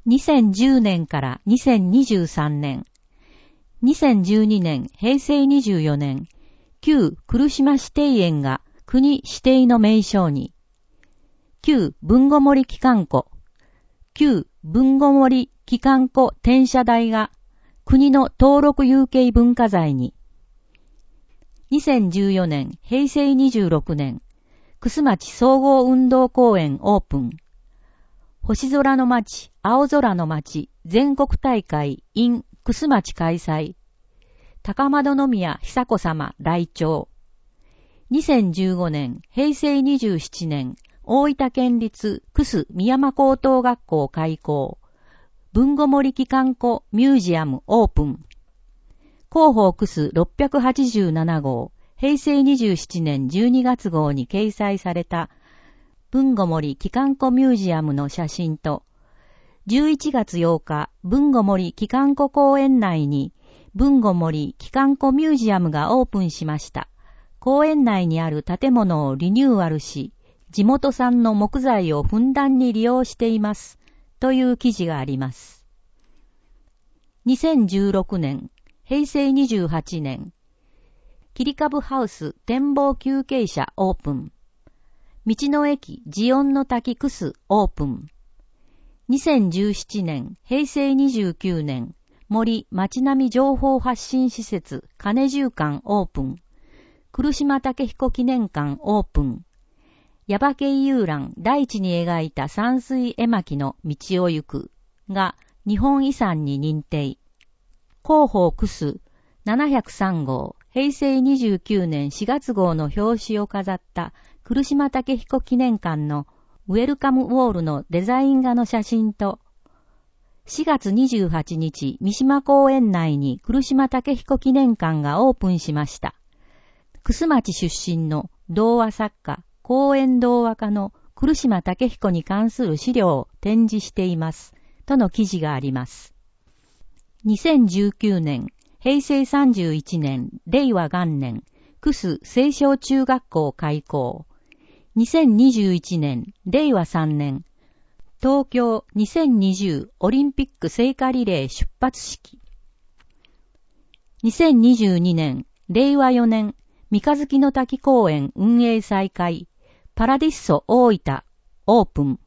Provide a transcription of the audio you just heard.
2010年から2023年、2012年平成24年、旧来島指定園が国指定の名称に、旧豊後森機関庫、旧豊後森機関庫転写台が国の登録有形文化財に、2014年平成26年、楠町総合運動公園オープン、星空の町、青空の町、全国大会 in 楠町開催、高円宮久子さま来庁、2015年平成27年、大分県立楠美山高等学校開校、豊後森機関庫ミュージアムオープン、広報楠687号、平成27年12月号に掲載された豊後森機関庫ミュージアムの写真と、11月8日、豊後森機関庫公園内に豊後森機関庫ミュージアムがオープンしました。公園内にある建物をリニューアルし、地元産の木材をふんだんに利用しています。という記事があります。2016年、平成28年、切り株ハウス展望休憩舎オープン。道の駅ジオンの滝楠オープン。2017年、平成29年、森町並情報発信施設金住館オープン。来島武彦記念館オープン。耶馬渓遊覧大地に描いた山水絵巻の道を行くが日本遺産に認定。広報楠703号、平成29年4月号の表紙を飾った来島武彦記念館のウェルカムウォールのデザイン画の写真と、4月28日、三島公園内に来島武彦記念館がオープンしました。楠町出身の童話作家、公園童話家の来島武彦に関する資料を展示しています。との記事があります。2019年、平成31年、令和元年、楠青少中学校開校。2021年、令和3年、東京2020オリンピック聖火リレー出発式。2022年、令和4年、三日月の滝公園運営再開、パラディッソ大分オープン。